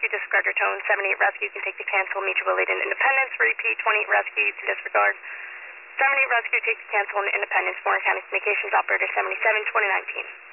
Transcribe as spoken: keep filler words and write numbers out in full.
Rescue, disregard your tone. seventy-eight Rescue, you can take the cancel, mutual aid in Independence. Repeat, twenty-eight Rescue, you can disregard. seventy-eight Rescue, take the cancel in Independence. Warren County Communications, Operator seventy-seven, twenty nineteen.